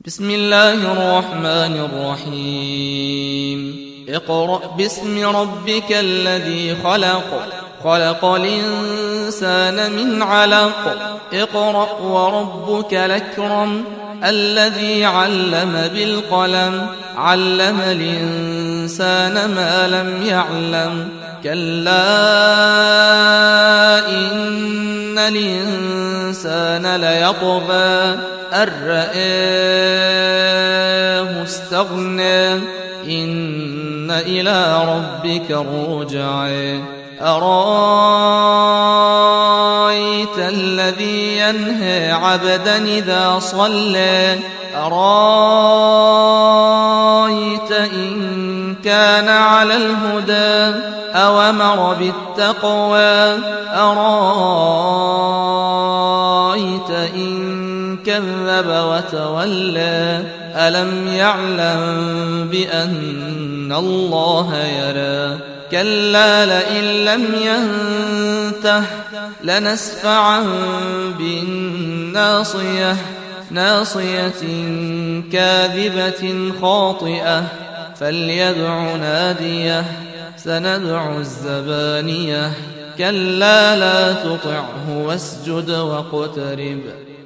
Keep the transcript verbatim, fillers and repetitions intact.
بسم الله الرحمن الرحيم اقرأ باسم ربك الذي خلق خلق الإنسان من علق اقرأ وربك الأكرم الذي علم بالقلم علم الإنسان ما لم يعلم كلا إن الإنسان ليطغى أن رآه استغنى إن إلى ربك الرجع أرأيت الذي ينهى عبدا إذا صلى أرأيت إن كان على الهدى أو أمر بالتقوى أرأيت إن كذب وتولى ألم يعلم بأن الله يرى كلا لئن لم ينته لنسفعا بالناصية ناصية كاذبة خاطئة فليدع ناديه سندع الزبانية كلا لا تطعه واسجد واقترب